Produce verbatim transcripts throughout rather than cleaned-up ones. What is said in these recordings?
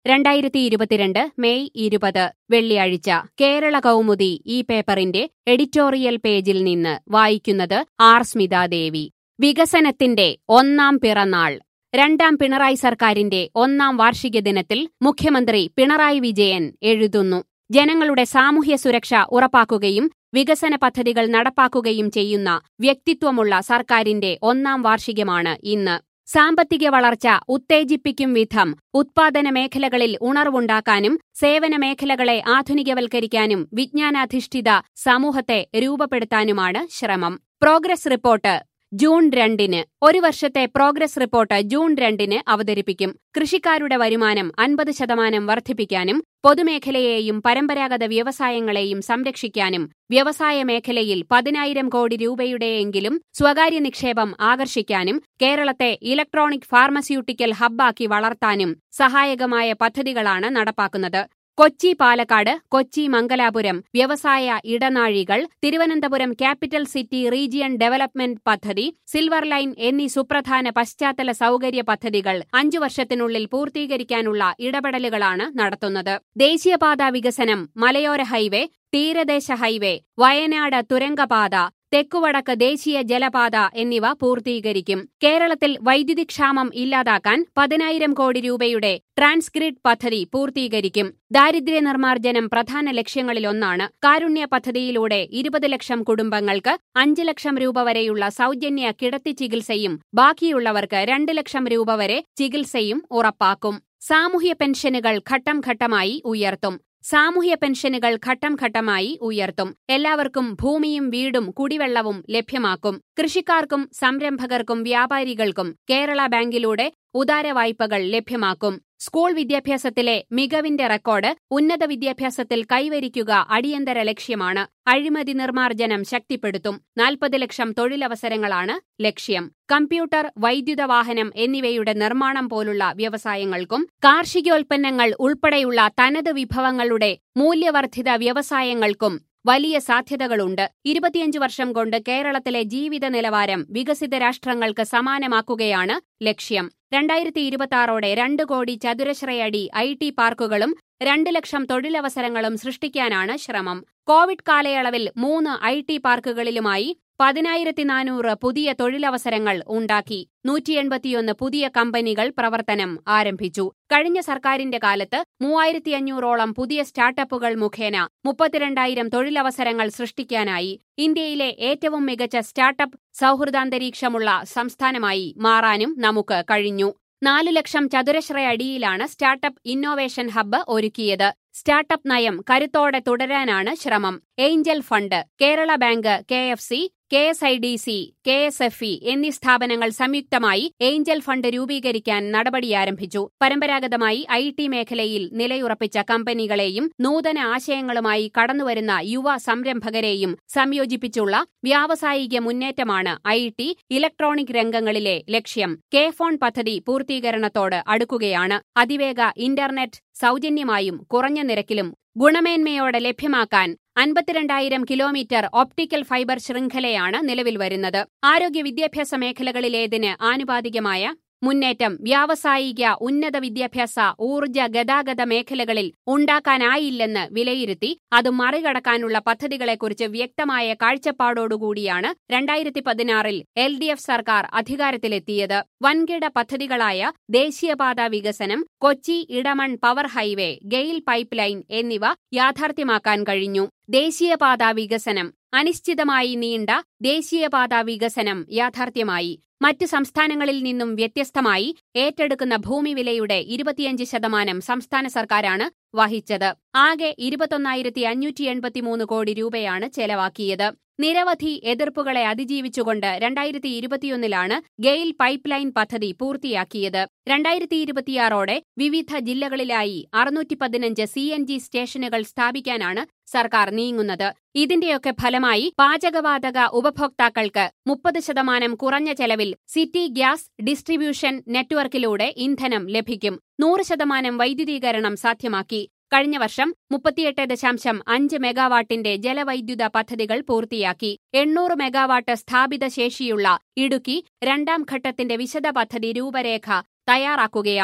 രണ്ടായിരത്തി ഇരുപത്തിരണ്ട് മെയ് ഇരുപത് വെള്ളിയാഴ്ച കേരള കൗമുദി ഈ പേപ്പറിന്റെ എഡിറ്റോറിയൽ പേജിൽ നിന്ന് വായിക്കുന്നത് ആർ സ്മിതാദേവി. വികസനത്തിന്റെ ഒന്നാം പിറന്നാൾ. രണ്ടാം പിണറായി സർക്കാരിന്റെ ഒന്നാം വാർഷിക ദിനത്തിൽ മുഖ്യമന്ത്രി പിണറായി വിജയൻ എഴുതുന്നു. ജനങ്ങളുടെ സാമൂഹ്യ സുരക്ഷ ഉറപ്പാക്കുകയും വികസന പദ്ധതികൾ നടപ്പാക്കുകയും ചെയ്യുന്ന വ്യക്തിത്വമുള്ള സർക്കാരിന്റെ ഒന്നാം വാർഷികമാണ് ഇന്ന്. സാമ്പത്തിക വളർച്ച ഉത്തേജിപ്പിക്കും വിധം ഉത്പാദന മേഖലകളിൽ ഉണർവുണ്ടാക്കാനും സേവന മേഖലകളെ ആധുനികവൽക്കരിക്കാനും വിജ്ഞാനാധിഷ്ഠിത സമൂഹത്തെ രൂപപ്പെടുത്താനുമാണ് ശ്രമം. പ്രോഗ്രസ് റിപ്പോർട്ട് ജൂൺ രണ്ടിന് ഒരു വർഷത്തെ പ്രോഗ്രസ് റിപ്പോർട്ട് ജൂൺ രണ്ടിന് അവതരിപ്പിക്കും. കൃഷിക്കാരുടെ വരുമാനം അൻപത് ശതമാനം വർദ്ധിപ്പിക്കാനും പൊതുമേഖലയെയും പരമ്പരാഗത വ്യവസായങ്ങളെയും സംരക്ഷിക്കാനും വ്യവസായ മേഖലയിൽ പതിനായിരം കോടി രൂപയുടെയെങ്കിലും സ്വകാര്യ നിക്ഷേപം ആകർഷിക്കാനും കേരളത്തെ ഇലക്ട്രോണിക് ഫാർമസ്യൂട്ടിക്കൽ ഹബ്ബാക്കി വളർത്താനും സഹായകമായ പദ്ധതികളാണ് നടപ്പാക്കുന്നത്. കൊച്ചി പാലക്കാട്, കൊച്ചി മംഗലാപുരം വ്യവസായ ഇടനാഴികൾ, Thiruvananthapuram capital city region development പദ്ധതി, സിൽവർ ലൈൻ എന്നീ സുപ്രധാന പശ്ചാത്തല സൗകര്യ പദ്ധതികൾ അഞ്ചു വർഷത്തിനുള്ളിൽ പൂർത്തീകരിക്കാനുള്ള ഇടപെടലുകളാണ് നടത്തുന്നത്. ദേശീയപാതാ വികസനം, മലയോര ഹൈവേ, തീരദേശ ഹൈവേ, വയനാട് തുരങ്കപാത, തെക്കുവടക്ക് ദേശീയ ജലപാത എന്നിവ പൂർത്തീകരിക്കും. കേരളത്തിൽ വൈദ്യുതി ക്ഷാമം ഇല്ലാതാക്കാൻ പതിനായിരം കോടി രൂപയുടെ ട്രാൻസ്ഗ്രിഡ് പദ്ധതി പൂർത്തീകരിക്കും. ദാരിദ്ര്യ നിർമ്മാർജ്ജനം പ്രധാന ലക്ഷ്യങ്ങളിലൊന്നാണ്. കാരുണ്യ പദ്ധതിയിലൂടെ ഇരുപത് ലക്ഷം കുടുംബങ്ങൾക്ക് അഞ്ച് ലക്ഷം രൂപ വരെയുള്ള സൗജന്യ കിടത്തി ചികിത്സയും ബാക്കിയുള്ളവർക്ക് രണ്ട് ലക്ഷം രൂപ വരെ ചികിത്സയും ഉറപ്പാക്കും. സാമൂഹ്യ പെൻഷനുകൾ ഘട്ടം ഘട്ടമായി ഉയർത്തും. സാമൂഹ്യ പെൻഷനുകൾ ഘട്ടം ഘട്ടമായി ഉയർത്തും. എല്ലാവർക്കും ഭൂമിയും വീടും കുടിവെള്ളവും ലഭ്യമാക്കും. കൃഷിക്കാർക്കും സംരംഭകർക്കും വ്യാപാരികൾക്കും കേരള ബാങ്കിലൂടെ ഉദാര വായ്പകൾ ലഭ്യമാക്കും. സ്കൂൾ വിദ്യാഭ്യാസത്തിലെ മികവിന്റെ റെക്കോർഡ് ഉന്നത വിദ്യാഭ്യാസത്തിൽ കൈവരിക്കുക അടിയന്തര ലക്ഷ്യമാണ്. അഴിമതി നിർമ്മാർജ്ജനം ശക്തിപ്പെടുത്തും. നാൽപ്പത് ലക്ഷം തൊഴിലവസരങ്ങളാണ് ലക്ഷ്യം. കമ്പ്യൂട്ടർ, വൈദ്യുത വാഹനം എന്നിവയുടെ നിർമ്മാണം പോലുള്ള വ്യവസായങ്ങൾക്കും കാർഷികോൽപ്പന്നങ്ങൾ ഉൾപ്പെടെയുള്ള തനത് വിഭവങ്ങളുടെ മൂല്യവർദ്ധിത വ്യവസായങ്ങൾക്കും വലിയ സാധ്യതകളുണ്ട്. ഇരുപത്തിയഞ്ച് വർഷം കൊണ്ട് കേരളത്തിലെ ജീവിത നിലവാരം വികസിത രാഷ്ട്രങ്ങൾക്ക് സമാനമാക്കുകയാണ് ലക്ഷ്യം. രണ്ടായിരത്തി ഇരുപത്തിയാറോടെ രണ്ട് കോടി ചതുരശ്രയടി ഐ ടി പാർക്കുകളും രണ്ട് ലക്ഷം തൊഴിലവസരങ്ങളും സൃഷ്ടിക്കാനാണ് ശ്രമം. കോവിഡ് കാലയളവിൽ മൂന്ന് ഐ ടി പാർക്കുകളിലുമായി പതിനായിരത്തി നാനൂറ് പുതിയ തൊഴിലവസരങ്ങൾ ഉണ്ടാക്കി. നൂറ്റി എൺപത്തിയൊന്ന് പുതിയ കമ്പനികൾ പ്രവർത്തനം ആരംഭിച്ചു. കഴിഞ്ഞ സർക്കാരിന്റെ കാലത്ത് മൂവായിരത്തി അഞ്ഞൂറോളം പുതിയ സ്റ്റാർട്ടപ്പുകൾ മുഖേന മുപ്പത്തിരണ്ടായിരം തൊഴിലവസരങ്ങൾ സൃഷ്ടിക്കാനായി. ഇന്ത്യയിലെ ഏറ്റവും മികച്ച സ്റ്റാർട്ടപ്പ് സൗഹൃദാന്തരീക്ഷമുള്ള സംസ്ഥാനമായി മാറാനും നമുക്ക് കഴിഞ്ഞു. നാലു ലക്ഷം ചതുരശ്ര അടിയിലാണ് സ്റ്റാർട്ടപ്പ് ഇന്നോവേഷൻ ഹബ്ബ് ഒരുക്കിയത്. സ്റ്റാർട്ടപ്പ് നയം കരുത്തോടെ തുടരാനാണ് ശ്രമം. Angel fund, Kerala bank, K F C, K S I D C, K S F E എന്നീ സ്ഥാപനങ്ങൾ സംയുക്തമായി ഏഞ്ചൽ ഫണ്ട് രൂപീകരിക്കാൻ നടപടിയാരംഭിച്ചു. പരമ്പരാഗതമായി ഐ ടി മേഖലയിൽ നിലയുറപ്പിച്ച കമ്പനികളെയും നൂതന ആശയങ്ങളുമായി കടന്നുവരുന്ന യുവ സംരംഭകരെയും സംയോജിപ്പിച്ചുള്ള വ്യാവസായിക മുന്നേറ്റമാണ് ഐ ടി, ഇലക്ട്രോണിക് രംഗങ്ങളിലെ ലക്ഷ്യം. കെ ഫോൺ പദ്ധതി പൂർത്തീകരണത്തോട് അടുക്കുകയാണ്. അതിവേഗ ഇന്റർനെറ്റ് സൗജന്യമായും കുറഞ്ഞ നിരക്കിലും ഗുണമേന്മയോടെ ലഭ്യമാക്കാൻ അൻപത്തിരണ്ടായിരം കിലോമീറ്റർ ഒപ്റ്റിക്കൽ ഫൈബർ ശൃംഖലയാണ് നിലവിൽ വരുന്നത്. ആരോഗ്യ വിദ്യാഭ്യാസ മേഖലകളിലേതിന് ആനുപാതികമായ മുന്നേറ്റം വ്യാവസായിക ഉന്നത വിദ്യാഭ്യാസ ഊർജ്ജ ഗതാഗത മേഖലകളിൽ ഉണ്ടാക്കാനായില്ലെന്ന് വിലയിരുത്തി അത് മറികടക്കാനുള്ള പദ്ധതികളെക്കുറിച്ച് വ്യക്തമായ കാഴ്ചപ്പാടോടുകൂടിയാണ് രണ്ടായിരത്തി പതിനാറിൽ എൽ ഡി എഫ് സർക്കാർ അധികാരത്തിലെത്തിയത്. വൻകിട പദ്ധതികളായ ദേശീയപാത വികസനം, Kochi Edamon power highway, GAIL pipe line എന്നിവ യാഥാർത്ഥ്യമാക്കാൻ കഴിഞ്ഞു. ദേശീയപാത വികസനം അനിശ്ചിതമായി നീണ്ട ദേശീയപാത വികസനം യാഥാർത്ഥ്യമായി. മറ്റ് സംസ്ഥാനങ്ങളിൽ നിന്നും വ്യത്യസ്തമായി ഏറ്റെടുക്കുന്ന ഭൂമി വിലയുടെ ഇരുപത്തിയഞ്ച് ശതമാനം സംസ്ഥാന സർക്കാരാണ് വഹിച്ചത്. ആകെ ഇരുപത്തൊന്നായിരത്തി അഞ്ഞൂറ്റി എൺപത്തിമൂന്ന് കോടി രൂപയാണ് ചെലവാക്കിയത്. നിരവധി എതിർപ്പുകളെ അതിജീവിച്ചുകൊണ്ട് രണ്ടായിരത്തി ഇരുപത്തിയൊന്നിലാണ് ഗെയിൽ പൈപ്പ് ലൈൻ പദ്ധതി പൂർത്തിയാക്കിയത്. രണ്ടായിരത്തി ഇരുപത്തിയാറോടെ വിവിധ ജില്ലകളിലായി അറുന്നൂറ്റി പതിനഞ്ച് സി എൻ ജി സ്റ്റേഷനുകൾ സ്ഥാപിക്കാനാണ് സർക്കാർ നീങ്ങുന്നത്. ഇതിന്റെയൊക്കെ ഫലമായി പാചകവാതക ഉപഭോക്താക്കൾക്ക് മുപ്പത് ശതമാനം കുറഞ്ഞ ചെലവിൽ സിറ്റി ഗ്യാസ് ഡിസ്ട്രിബ്യൂഷൻ നെറ്റ്വർക്കിലൂടെ ഇന്ധനം ലഭിക്കും. നൂറ് ശതമാനം വൈദ്യുതീകരണം സാധ്യമാക്കി. കഴിഞ്ഞ വർഷം മുപ്പത്തിയെട്ട് ദശാംശം അഞ്ച് മെഗാവാട്ടിന്റെ ജലവൈദ്യുത പദ്ധതികൾ പൂർത്തിയാക്കി. എണ്ണൂറ് മെഗാവാട്ട് സ്ഥാപിത ശേഷിയുള്ള ഇടുക്കി രണ്ടാം ഘട്ടത്തിന്റെ വിശദ പദ്ധതി രൂപരേഖ തയ്യാറാക്കുകയാണ്.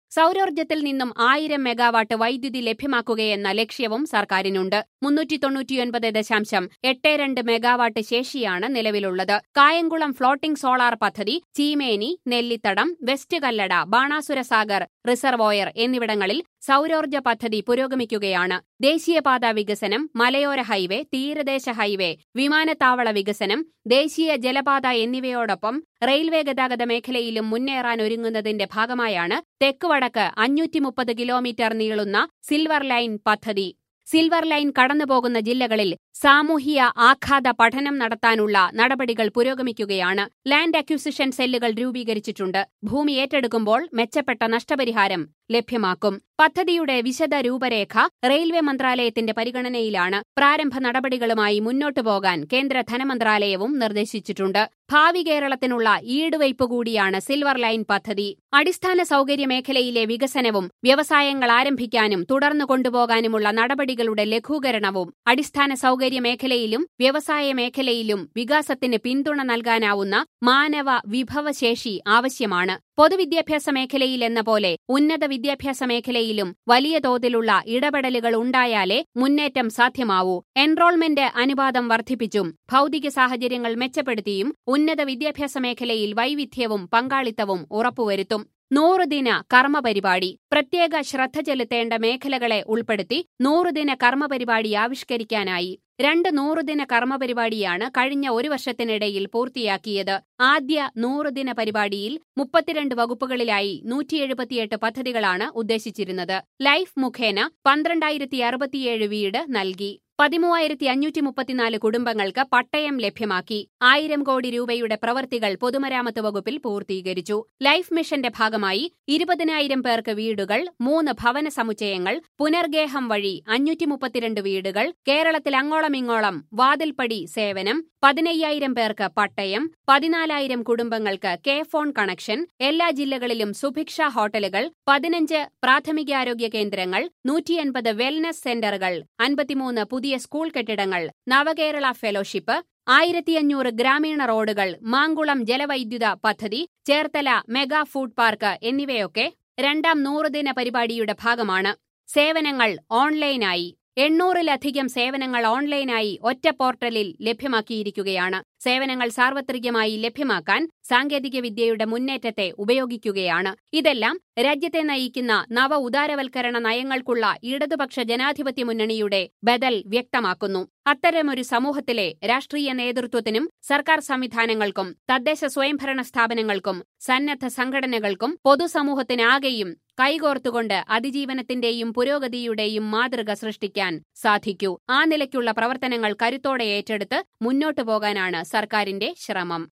സൗരോർജ്ജത്തിൽ നിന്നും ആയിരം മെഗാവാട്ട് വൈദ്യുതി ലഭ്യമാക്കുകയെന്ന ലക്ഷ്യവും സർക്കാരിനുണ്ട്. മുന്നൂറ്റി തൊണ്ണൂറ്റിയൊൻപത് ദശാംശം എട്ട് രണ്ട് മെഗാവാട്ട് ശേഷിയാണ് നിലവിലുള്ളത്. കായംകുളം ഫ്ലോട്ടിംഗ് സോളാർ പദ്ധതി ചീമേനി, നെല്ലിത്തടം, വെസ്റ്റ് കല്ലട, ബാണാസുരസാഗർ റിസർവോയർ എന്നിവിടങ്ങളിൽ സൗരോർജ്ജ പദ്ധതി പുരോഗമിക്കുകയാണ്. ദേശീയപാത വികസനം, മലയോര ഹൈവേ, തീരദേശ ഹൈവേ, വിമാനത്താവള വികസനം, ദേശീയ ജലപാത എന്നിവയോടൊപ്പം റെയിൽവേ ഗതാഗത മേഖലയിലും മുന്നേറാൻ ഒരുങ്ങുന്നതിന്റെ ഭാഗമായാണ് തെക്കുവടക്ക് അഞ്ഞൂറ്റി മുപ്പത് കിലോമീറ്റർ നീളുന്ന സിൽവർ ലൈൻ പദ്ധതി. സിൽവർ ലൈൻ കടന്നുപോകുന്ന ജില്ലകളിൽ സാമൂഹ്യ ആഘാത പഠനം നടത്താനുള്ള നടപടികൾ പുരോഗമിക്കുകയാണ്. ലാൻഡ് അക്വിസിഷൻ സെല്ലുകൾ രൂപീകരിച്ചിട്ടുണ്ട്. ഭൂമി ഏറ്റെടുക്കുമ്പോൾ മെച്ചപ്പെട്ട നഷ്ടപരിഹാരം ലഭ്യമാക്കും. പദ്ധതിയുടെ വിശദ രൂപരേഖ റെയിൽവേ മന്ത്രാലയത്തിന്റെ പരിഗണനയിലാണ്. പ്രാരംഭ നടപടികളുമായി മുന്നോട്ടു പോകാൻ കേന്ദ്ര ധനമന്ത്രാലയവും നിർദ്ദേശിച്ചിട്ടുണ്ട്. ഭാവി കേരളത്തിനുള്ള ഈടുവയ്പ് കൂടിയാണ് സിൽവർ ലൈൻ പദ്ധതി. അടിസ്ഥാന സൗകര്യ മേഖലയിലെ വികസനവും വ്യവസായങ്ങൾ ആരംഭിക്കാനും തുടർന്നു കൊണ്ടുപോകാനുമുള്ള നടപടികളുടെ ലഘൂകരണവും അടിസ്ഥാന സൗകര്യ മേഖലയിലും വ്യവസായ മേഖലയിലും വികാസത്തിന് പിന്തുണ നൽകാനാവുന്ന മാനവ വിഭവശേഷി ആവശ്യമാണ്. പൊതുവിദ്യാഭ്യാസ മേഖലയിലെന്ന പോലെ ഉന്നത വിദ്യാഭ്യാസ മേഖലയിലും വലിയ തോതിലുള്ള ഇടപെടലുകൾ ഉണ്ടായാലേ മുന്നേറ്റം സാധ്യമാവൂ. എൻറോൾമെന്റ് അനുപാതം വർദ്ധിപ്പിച്ചും ഭൗതിക സാഹചര്യങ്ങൾ മെച്ചപ്പെടുത്തിയും ഉന്നത വിദ്യാഭ്യാസ മേഖലയിൽ വൈവിധ്യവും പങ്കാളിത്തവും ഉറപ്പുവരുത്തും. നൂറുദിന കർമ്മപരിപാടി. പ്രത്യേക ശ്രദ്ധ ചെലുത്തേണ്ട മേഖലകളെ ഉൾപ്പെടുത്തി നൂറുദിന കർമ്മപരിപാടി ആവിഷ്കരിക്കാനായി. രണ്ട് നൂറുദിന കർമ്മപരിപാടിയാണ് കഴിഞ്ഞ ഒരു വർഷത്തിനിടയിൽ പൂർത്തിയാക്കിയത്. ആദ്യ നൂറുദിന പരിപാടിയിൽ മുപ്പത്തിരണ്ട് വകുപ്പുകളിലായി നൂറ്റി എഴുപത്തിയെട്ട് പദ്ധതികളാണ് ഉദ്ദേശിച്ചിരുന്നത്. ലൈഫ് മുഖേന പന്ത്രണ്ടായിരത്തി അറുപത്തിയേഴ് വീട് നൽകി. പതിമൂവായിരത്തി അഞ്ഞൂറ്റി മുപ്പത്തിനാല് കുടുംബങ്ങൾക്ക് പട്ടയം ലഭ്യമാക്കി. ആയിരം കോടി രൂപയുടെ പ്രവൃത്തികൾ പൊതുമരാമത്ത് വകുപ്പിൽ പൂർത്തീകരിച്ചു. ലൈഫ് മിഷന്റെ ഭാഗമായി ഇരുപതിനായിരം പേർക്ക് വീടുകൾ, മൂന്ന് ഭവന സമുച്ചയങ്ങൾ, പുനർഗേഹം വഴി അഞ്ഞൂറ്റി മുപ്പത്തിരണ്ട് വീടുകൾ, കേരളത്തിൽ അങ്ങോളമിങ്ങോളം വാതിൽപ്പടി സേവനം, പതിനയ്യായിരം പേർക്ക് പട്ടയം, പതിനാലായിരം കുടുംബങ്ങൾക്ക് കെ ഫോൺ കണക്ഷൻ, എല്ലാ ജില്ലകളിലും സുഭിക്ഷ ഹോട്ടലുകൾ, പതിനഞ്ച് പ്രാഥമികാരോഗ്യ കേന്ദ്രങ്ങൾ, നൂറ്റിയൻപത് വെൽനസ് സെന്ററുകൾ, അൻപത്തിമൂന്ന് പുതിയ സ്കൂൾ കെട്ടിടങ്ങൾ, നവകേരള ഫെലോഷിപ്പ്, ആയിരത്തിയഞ്ഞൂറ് ഗ്രാമീണ റോഡുകൾ, മാങ്കുളം ജലവൈദ്യുത പദ്ധതി, ചേർത്തല മെഗാ ഫുഡ് പാർക്ക് എന്നിവയൊക്കെ രണ്ടാം നൂറുദിന പരിപാടിയുടെ ഭാഗമാണ്. സേവനങ്ങൾ ഓൺലൈനായി. എണ്ണൂറിലധികം സേവനങ്ങൾ ഓൺലൈനായി ഒറ്റ പോർട്ടലിൽ ലഭ്യമാക്കിയിരിക്കുകയാണ്. സേവനങ്ങൾ സാർവത്രികമായി ലഭ്യമാക്കാൻ സാങ്കേതികവിദ്യയുടെ മുന്നേറ്റത്തെ ഉപയോഗിക്കുകയാണ്. ഇതെല്ലാം രാജ്യത്തെ നയിക്കുന്ന നവ ഉദാരവൽക്കരണ നയങ്ങൾക്കുള്ള ഇടതുപക്ഷ ജനാധിപത്യ മുന്നണിയുടെ ബദൽ വ്യക്തമാക്കുന്നു. അത്തരമൊരു സമൂഹത്തിലെ രാഷ്ട്രീയ നേതൃത്വത്തിനും സർക്കാർ സംവിധാനങ്ങൾക്കും തദ്ദേശ സ്വയംഭരണ സ്ഥാപനങ്ങൾക്കും സന്നദ്ധ സംഘടനകൾക്കും പൊതുസമൂഹത്തിനാകെയും കൈകോർത്തുകൊണ്ട് അതിജീവനത്തിന്റെയും പുരോഗതിയുടെയും മാതൃക സൃഷ്ടിക്കാൻ സാധിക്കൂ. ആ നിലയ്ക്കുള്ള പ്രവർത്തനങ്ങൾ കരുത്തോടെ ഏറ്റെടുത്ത് മുന്നോട്ടു പോകാനാണ് സർക്കാരിന്റെ ശ്രമം.